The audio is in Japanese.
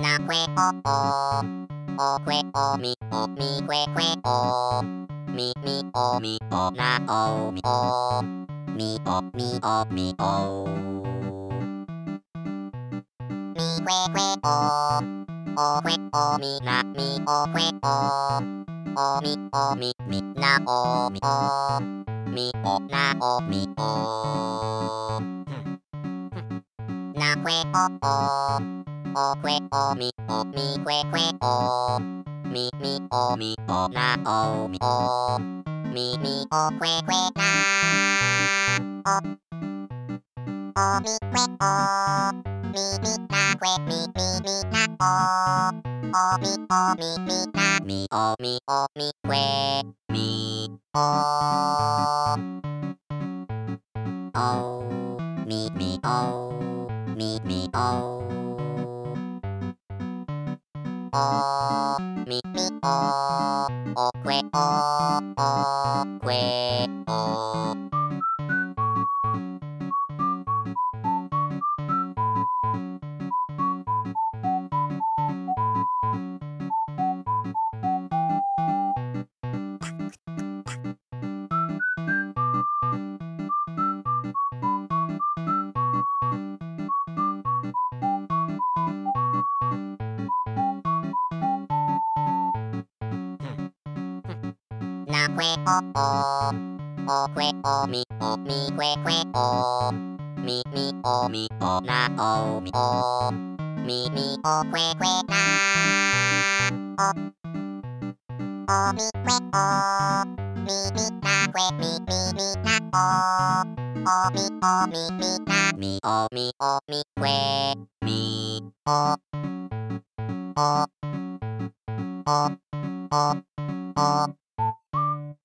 なくえおくえおみくえくえおみおみおなおみおみおみおみおみくえくえおくえおみなみおくえおみみなおみおみおなおみおなくえおくえおみくえくえおみおみおなおみおみおくえくえなおみくえみなくえみなおみなみくえみおみおくえくえおなくえおくえおみくえくえおみおみおなおみおみおくえくえなおみくえみなくえみなおみおみくえみおお